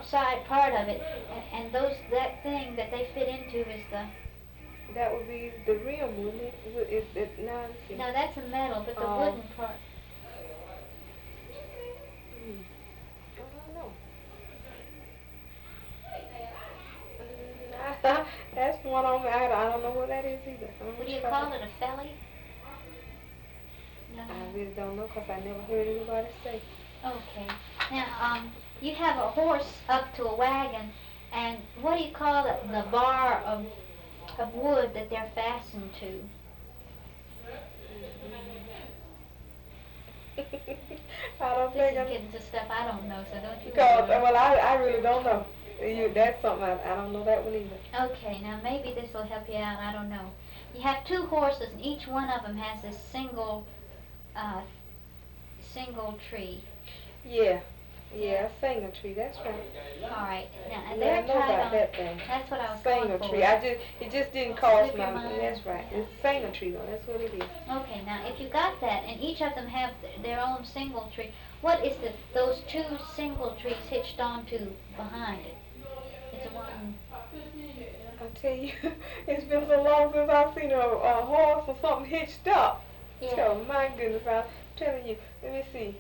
outside part of it, and that thing that they fit into is the. That would be the rim, wouldn't it? Now let's see. No, that's a metal, but the wooden part. I don't know. That's one on me. I don't know what that is either. What do you call it? A felly? No. I really don't know because I never heard anybody say. Okay. Now, you have a horse up to a wagon, and what do you call it? The bar of wood that they're fastened to. I don't This think is getting to stuff I don't know, so don't you because, worry. well, I really don't know. That's something I don't know that one either. Okay, now maybe this will help you out. I don't know. You have two horses, and each one of them has this single tree. Yeah, singer tree. That's right. All right. Now, and Yeah, they're I know tied about on. that thing. That's what I was Singer going for. tree. It just didn't cross Slip my your mind. That's right. It's singer tree though. That's what it is. Okay, now if you got that, and each of them have their own single tree, what is those two single trees hitched onto behind it? It's a one. I tell you, it's been so long since I've seen a horse or something hitched up. Yeah. Oh my goodness, I'm telling you. Let me see.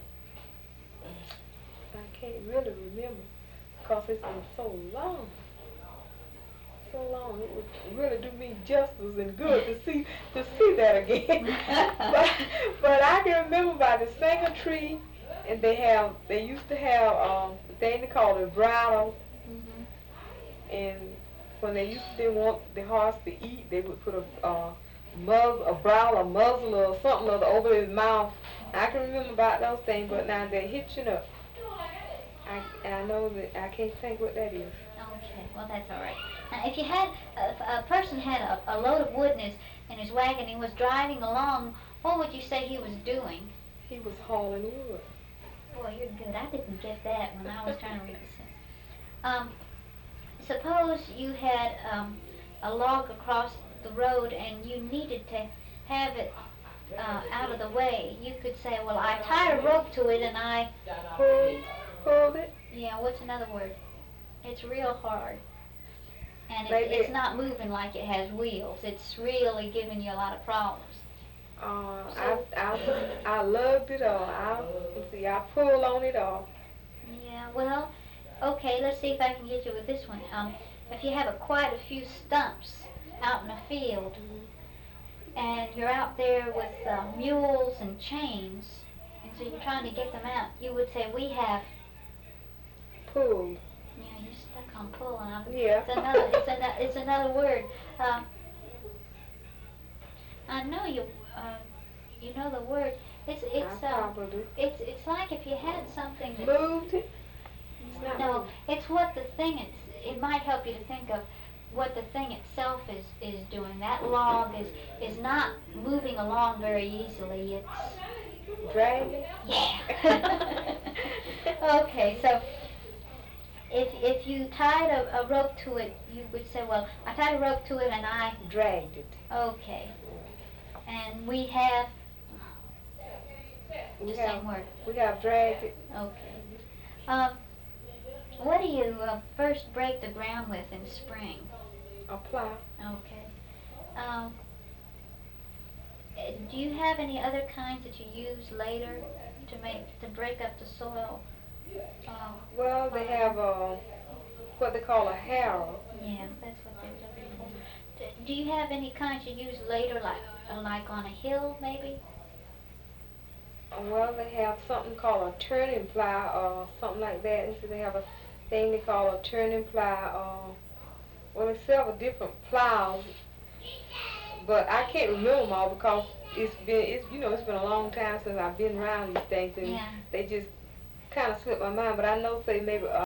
I can't really remember because it's been so long. So long. It would really do me justice and good to see that again. but I can remember by the singer tree, and they used to have the thing they call a bridle, and when they didn't want the horse to eat, they would put a bridle, a muzzle, or something over his mouth. I can remember about those things, but now they're hitching up. I know that I can't think what that is. Okay, well that's all right. Now, if you had a person had a load of wood in his wagon, he was driving along, what would you say he was doing? He was hauling wood. Boy, you're good. I didn't get that when I was trying to read this. Suppose you had a log across the road and you needed to have it out of the way. You could say, well, I tied a rope to it and I pulled it. Yeah, what's another word? It's real hard. And It's not moving like it has wheels. It's really giving you a lot of problems. I lugged it all. I pulled on it all. Yeah, well, okay, let's see if I can get you with this one. If you have quite a few stumps out in a field, and you're out there with mules and chains, and so you're trying to get them out, you would say, we have pulled. Yeah, you're stuck on pulling. Yeah. It's another word. I know you know the word. It's like if you had something that moved it. No, it's what the thing it might help you to think of what the thing itself is doing. That log is not moving along very easily. It's dragging. Yeah. Okay, so if you tied a rope to it, you would say, well, I tied a rope to it and I dragged it. Okay. And we have the same word. We have dragged it. Okay. What do you first break the ground with in spring? A plow. Okay. Do you have any other kinds that you use later to break up the soil? Well, they have what they call a harrow. Yeah, that's what they're looking for. Do you have any kinds you use later, like on a hill, maybe? Well, they have something called a turning plow or something like that. And so they have a thing they call a turning plow. Well, there's several different plows, but I can't remember them all because it's been a long time since I've been around these things, and they just kind of slipped my mind. But I know, say maybe